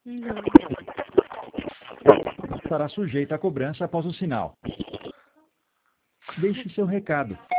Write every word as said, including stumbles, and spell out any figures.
Não. Estará sujeita a cobrança após o sinal. Deixe seu recado.